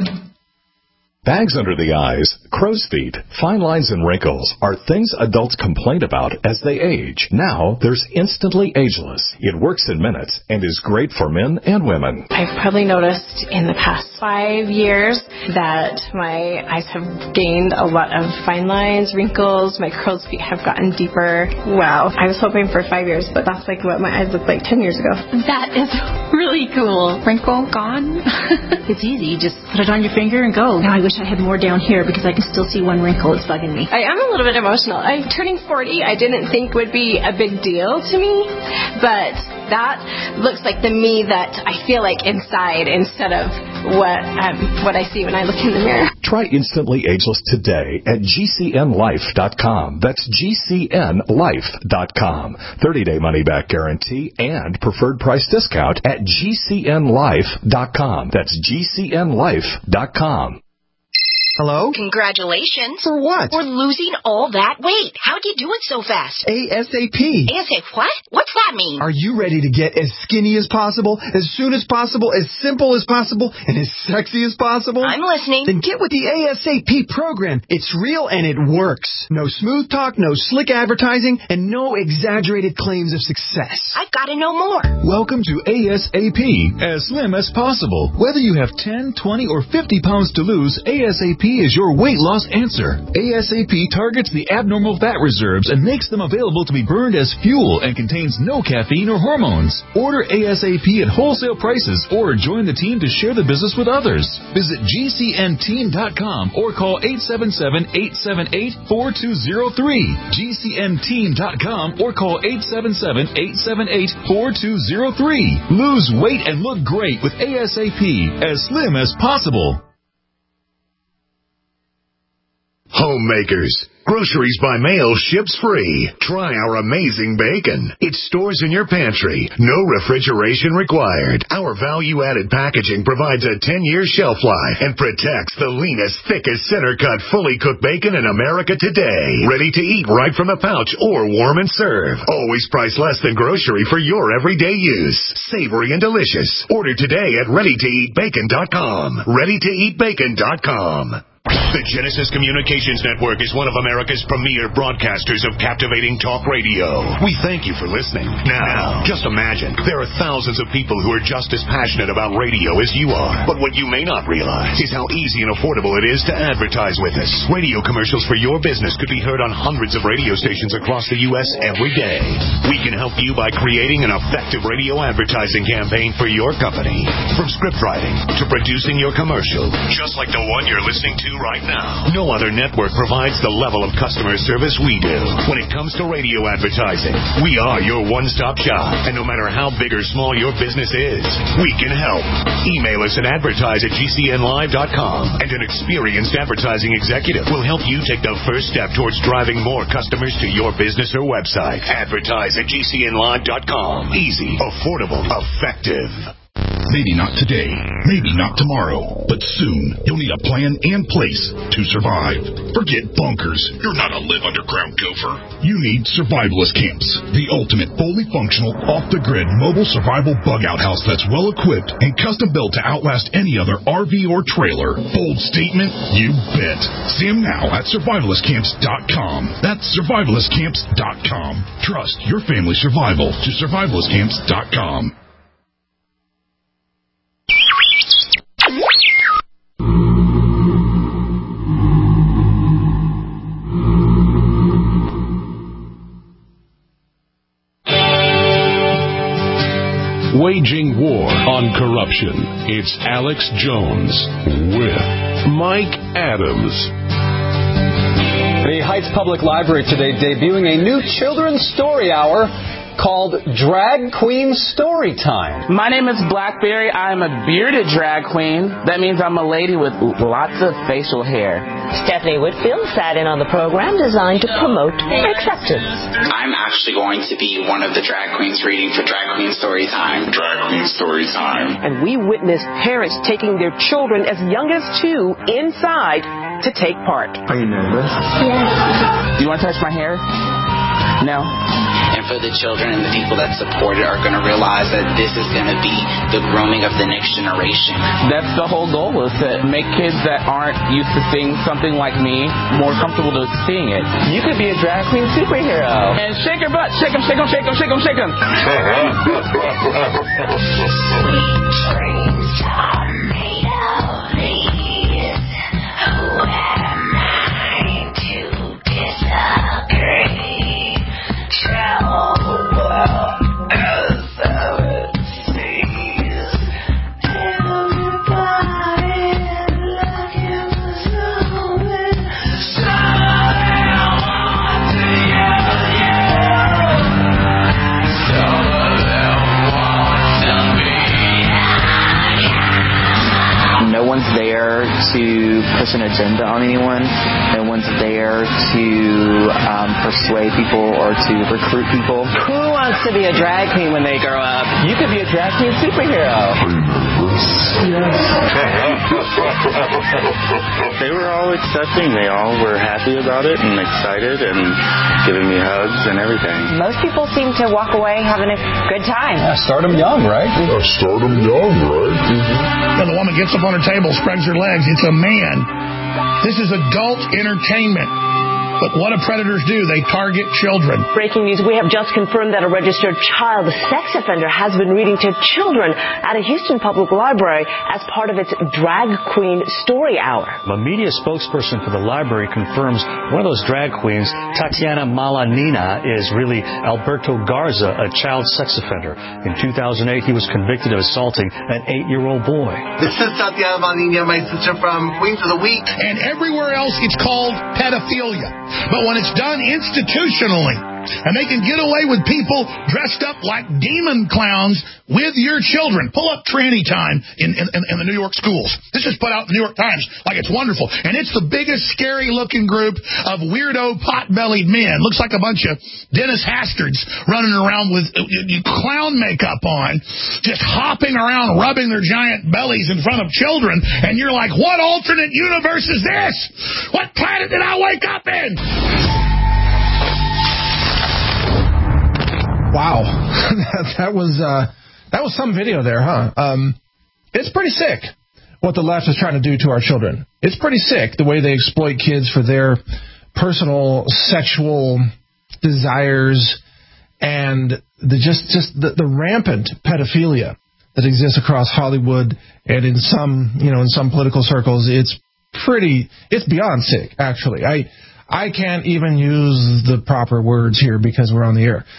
Bags under the eyes, crow's feet, fine lines and wrinkles are things adults complain about as they age. Now, there's Instantly Ageless. It works in minutes and is great for men and women. I've probably noticed in the past five years that my eyes have gained a lot of fine lines, wrinkles, my crow's feet have gotten deeper. Wow. I was hoping for five years, but that's like what my eyes looked like ten years ago. That is really cool. Wrinkle gone. It's easy. You just put it on your finger and go. Now I wish I had more down here because I can still see one wrinkle. It's bugging me. I am a little bit emotional. I'm turning forty. I didn't think would be a big deal to me, but that looks like the me that I feel like inside instead of what um, what I see when I look in the mirror. Try Instantly Ageless today at G C N life dot com. That's G C N life dot com. thirty-day money-back guarantee and preferred price discount at G C N life dot com. That's G C N life dot com. Hello? Congratulations. For what? For losing all that weight. How'd you do it so fast? ASAP. ASAP what? What's that mean? Are you ready to get as skinny as possible, as soon as possible, as simple as possible, and as sexy as possible? I'm listening. Then get with the ASAP program. It's real and it works. No smooth talk, no slick advertising, and no exaggerated claims of success. I've got to know more. Welcome to ASAP, as slim as possible. Whether you have ten, twenty, or fifty pounds to lose, ASAP is your weight loss answer. ASAP targets the abnormal fat reserves and makes them available to be burned as fuel and contains no caffeine or hormones. Order ASAP at wholesale prices or join the team to share the business with others. Visit G C N team dot com or call eight seven seven, eight seven eight, four two zero three. G C N team dot com or call eight seven seven, eight seven eight, four two zero three. Lose weight and look great with ASAP, as slim as possible. Homemakers. Groceries by mail ships free. Try our amazing bacon. It stores in your pantry. No refrigeration required. Our value-added packaging provides a ten-year shelf life and protects the leanest, thickest, center-cut, fully cooked bacon in America today. Ready to eat right from the pouch or warm and serve. Always priced less than grocery for your everyday use. Savory and delicious. Order today at ready to eat bacon dot com. ready to eat bacon dot com. The Genesis Communications Network is one of America's premier broadcasters of captivating talk radio. We thank you for listening. Now, just imagine, there are thousands of people who are just as passionate about radio as you are. But what you may not realize is how easy and affordable it is to advertise with us. Radio commercials for your business could be heard on hundreds of radio stations across the U S every day. We can help you by creating an effective radio advertising campaign for your company. From script writing to producing your commercial, just like the one you're listening to right now. No other network provides the level of customer service we do. When it comes to radio advertising, we are your one-stop shop. And no matter how big or small your business is, we can help. Email us at advertise at G C N live dot com, and an experienced advertising executive will help you take the first step towards driving more customers to your business or website. Advertise at G C N live dot com. Easy, affordable, effective. Maybe not today, maybe not tomorrow, but soon you'll need a plan and place to survive. Forget bunkers. You're not a live underground gopher. You need survivalist camps, the ultimate fully functional, off-the-grid mobile survival bug-out house that's well-equipped and custom-built to outlast any other R V or trailer. Bold statement? You bet. See them now at survivalist camps dot com. That's survivalist camps dot com. Trust your family's survival to survivalist camps dot com. Waging war on corruption. It's Alex Jones with Mike Adams. The Heights Public Library today debuting a new children's story hour called Drag Queen Story Time. My name is Blackberry. I'm a bearded drag queen. That means I'm a lady with lots of facial hair. Stephanie Whitfield sat in on the program designed to promote acceptance. I'm actually going to be one of the drag queens reading for Drag Queen Story Time. Drag Queen Story Time. And we witnessed parents taking their children as young as two inside to take part. Are you nervous? Yes. Do you want to touch my hair? No. And for the children and the people that support it are going to realize that this is going to be the grooming of the next generation. That's the whole goal, is to make kids that aren't used to seeing something like me more comfortable to seeing it. You could be a drag queen superhero. And shake your butt. Shake them, shake them, shake them, shake them, shake them. Sweet dreams are made of these. Who am I to disagree? Tell the world as it sees. Everybody looking for something. So they want to yell, yeah. So they want to be. No one's there to push an agenda on anyone. No one's there to um, persuade people or to recruit people. Who wants to be a drag queen when they grow up? You could be a drag queen superhero. Yes. They were all accepting. They all were happy about it and excited and giving me hugs and everything. Most people seem to walk away having a good time. Yeah, start them young, right? Yeah, start them young, right? Mm-hmm. And the woman gets up on her table, spreads her legs. It's a man. This is adult entertainment. But what do predators do? They target children. Breaking news, we have just confirmed that a registered child sex offender has been reading to children at a Houston Public Library as part of its Drag Queen Story Hour. A media spokesperson for the library confirms one of those drag queens, Tatiana Malanina, is really Alberto Garza, a child sex offender. In two thousand eight, he was convicted of assaulting an eight-year-old boy. This is Tatiana Malanina, my sister from Queens of the Week. And everywhere else, it's called pedophilia. But when it's done institutionally, and they can get away with people dressed up like demon clowns with your children. Pull up tranny time in, in, in the New York schools. This is put out in the New York Times like it's wonderful. And it's the biggest scary-looking group of weirdo, pot-bellied men. Looks like a bunch of Dennis Hastards running around with uh, clown makeup on, just hopping around, rubbing their giant bellies in front of children. And you're like, what alternate universe is this? What planet did I wake up in? Wow, that, that was uh, that was some video there, huh? Um, it's pretty sick what the left is trying to do to our children. It's pretty sick the way they exploit kids for their personal sexual desires and the just just the, the rampant pedophilia that exists across Hollywood and in some you know in some political circles. It's pretty it's beyond sick, actually. I I can't even use the proper words here because we're on the air.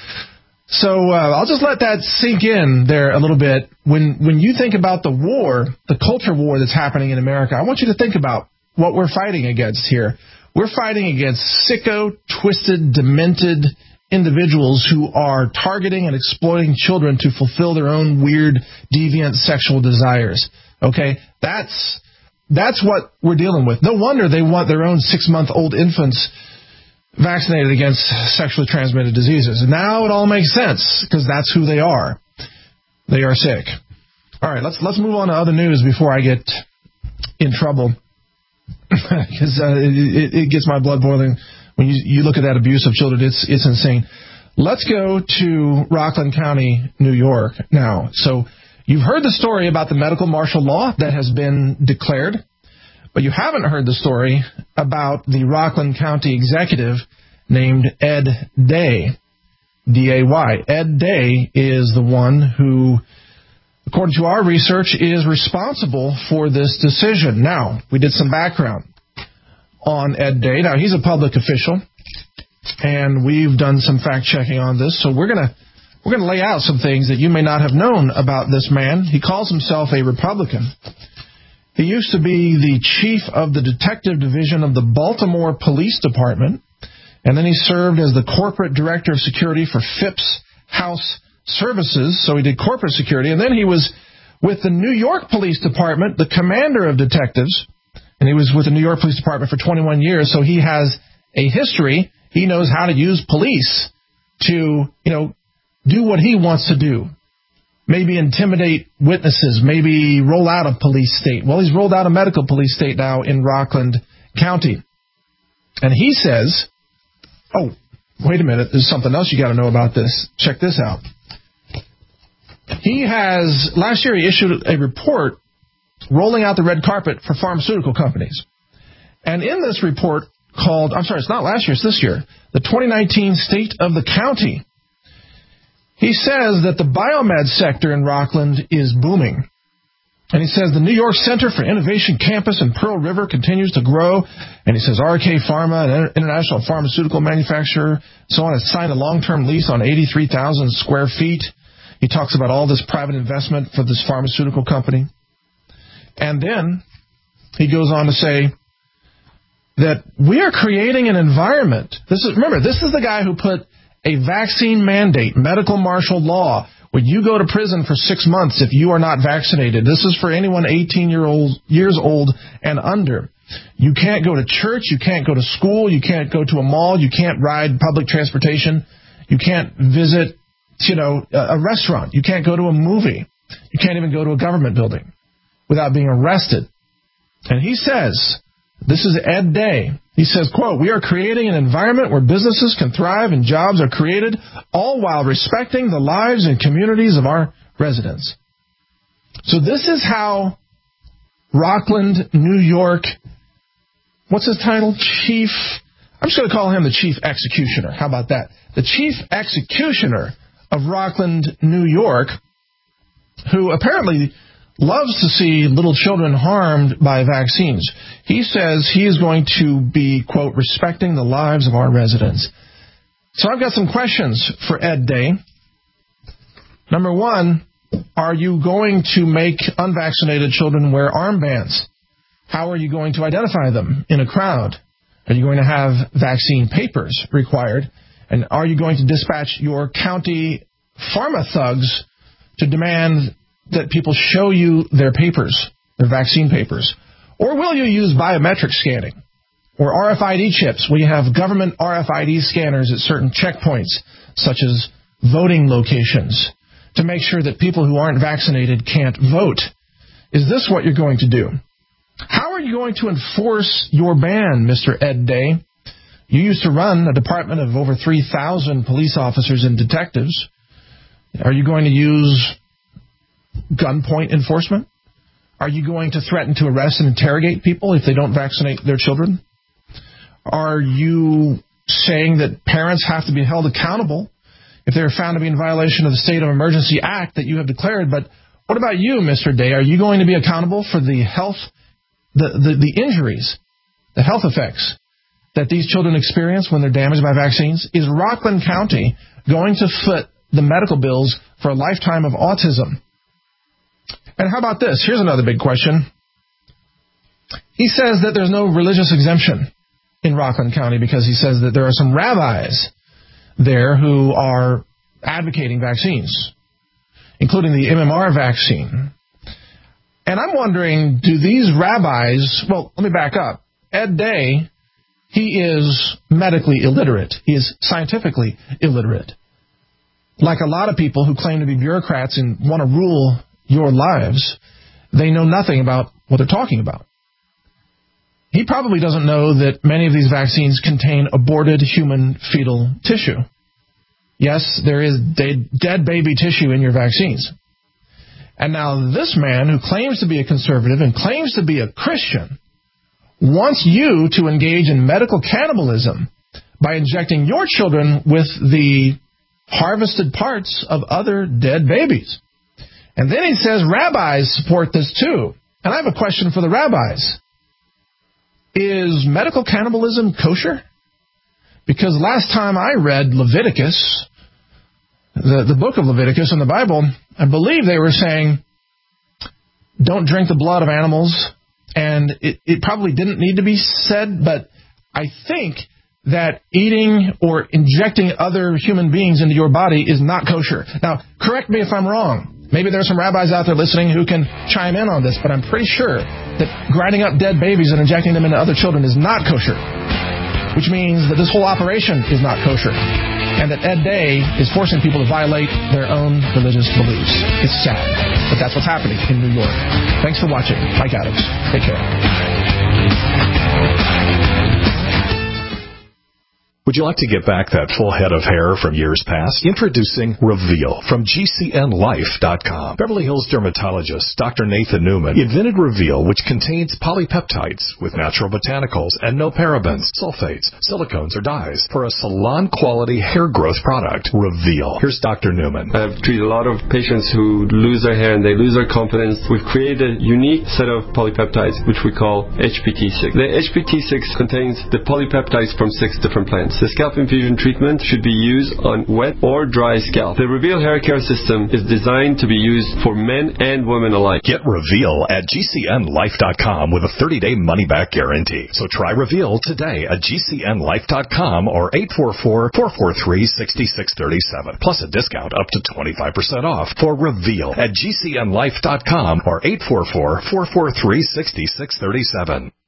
So uh, I'll just let that sink in there a little bit. When when you think about the war, the culture war that's happening in America, I want you to think about what we're fighting against here. We're fighting against sicko, twisted, demented individuals who are targeting and exploiting children to fulfill their own weird, deviant sexual desires. Okay? That's that's what we're dealing with. No wonder they want their own six-month-old infants vaccinated against sexually transmitted diseases. And now it all makes sense, because that's who they are. They are sick. All right, let's let's move on to other news before I get in trouble, because uh, it, it gets my blood boiling when you, you look at that abuse of children. It's it's insane. Let's go to Rockland County, New York now. So you've heard the story about the medical martial law that has been declared. But you haven't heard the story about the Rockland County executive named Ed Day, D A Y. Ed Day is the one who, according to our research, is responsible for this decision. Now, we did some background on Ed Day. Now, he's a public official, and we've done some fact-checking on this, so we're going to we're going to lay out some things that you may not have known about this man. He calls himself a Republican. He used to be the chief of the detective division of the Baltimore Police Department, and then he served as the corporate director of security for Phipps House Services, so he did corporate security, and then he was with the New York Police Department, the commander of detectives, and he was with the New York Police Department for twenty-one years, so he has a history. He knows how to use police to, you know, do what he wants to do. Maybe intimidate witnesses, maybe roll out a police state. Well, he's rolled out a medical police state now in Rockland County. And he says, oh, wait a minute, there's something else you got to know about this. Check this out. He has, last year he issued a report rolling out the red carpet for pharmaceutical companies. And in this report called, I'm sorry, it's not last year, it's this year, the twenty nineteen State of the County, he says that the biomed sector in Rockland is booming. And he says the New York Center for Innovation campus in Pearl River continues to grow. And he says R K Pharma, an international pharmaceutical manufacturer, so on, has signed a long-term lease on eighty-three thousand square feet. He talks about all this private investment for this pharmaceutical company. And then he goes on to say that we are creating an environment. This is, remember, this is the guy who put a vaccine mandate, medical martial law, where you go to prison for six months if you are not vaccinated. This is for anyone eighteen year old, years old and under. You can't go to church. You can't go to school. You can't go to a mall. You can't ride public transportation. You can't visit, you know, a restaurant. You can't go to a movie. You can't even go to a government building. without being arrested. And he says, this is Ed Day. He says, quote, we are creating an environment where businesses can thrive and jobs are created, all while respecting the lives and communities of our residents. So this is how Rockland, New York, what's his title? Chief, I'm just going to call him the Chief Executioner. How about that? The Chief Executioner of Rockland, New York, who apparently loves to see little children harmed by vaccines. He says he is going to be, quote, respecting the lives of our residents. So I've got some questions for Ed Day. Number one, are you going to make unvaccinated children wear armbands? How are you going to identify them in a crowd? Are you going to have vaccine papers required? And are you going to dispatch your county pharma thugs to demand that people show you their papers, their vaccine papers? Or will you use biometric scanning or R F I D chips? Will you have government R F I D scanners at certain checkpoints, such as voting locations, to make sure that people who aren't vaccinated can't vote? Is this what you're going to do? How are you going to enforce your ban, Mister Ed Day? You used to run a department of over three thousand police officers and detectives. Are you going to use gunpoint enforcement? Are you going to threaten to arrest and interrogate people if they don't vaccinate their children? Are you saying that parents have to be held accountable if they're found to be in violation of the State of Emergency Act that you have declared? But what about you, Mister Day? Are you going to be accountable for the health, the, the, the injuries, the health effects that these children experience when they're damaged by vaccines? Is Rockland County going to foot the medical bills for a lifetime of autism? And how about this? Here's another big question. He says that there's no religious exemption in Rockland County because he says that there are some rabbis there who are advocating vaccines, including the M M R vaccine. And I'm wondering, do these rabbis, well, let me back up. Ed Day, he is medically illiterate. He is scientifically illiterate. Like a lot of people who claim to be bureaucrats and want to rule your lives, they know nothing about what they're talking about. He probably doesn't know that many of these vaccines contain aborted human fetal tissue. Yes, there is dead, dead baby tissue in your vaccines. And now this man who claims to be a conservative and claims to be a Christian wants you to engage in medical cannibalism by injecting your children with the harvested parts of other dead babies. And then he says rabbis support this too. And I have a question for the rabbis. Is medical cannibalism kosher? Because last time I read Leviticus, the, the book of Leviticus in the Bible, I believe they were saying, don't drink the blood of animals. And it, it probably didn't need to be said, but I think that eating or injecting other human beings into your body is not kosher. Now, correct me if I'm wrong. Maybe there are some rabbis out there listening who can chime in on this, but I'm pretty sure that grinding up dead babies and injecting them into other children is not kosher, which means that this whole operation is not kosher, and that Ed Day is forcing people to violate their own religious beliefs. It's sad, but that's what's happening in New York. Thanks for watching. Mike Adams. Take care. Would you like to get back that full head of hair from years past? Introducing Reveal from G C N life dot com. Beverly Hills dermatologist Doctor Nathan Newman invented Reveal, which contains polypeptides with natural botanicals and no parabens, sulfates, silicones, or dyes for a salon-quality hair growth product. Reveal. Here's Doctor Newman. I've treated a lot of patients who lose their hair and they lose their confidence. We've created a unique set of polypeptides, which we call H P T six. The H P T six contains the polypeptides from six different plants. The scalp infusion treatment should be used on wet or dry scalp. The Reveal hair care system is designed to be used for men and women alike. Get Reveal at G C N life dot com with a thirty-day money-back guarantee. So try Reveal today at G C N life dot com or eight four four, four four three, six six three seven. Plus a discount up to twenty-five percent off for Reveal at G C N life dot com or eight four four, four four three, six six three seven.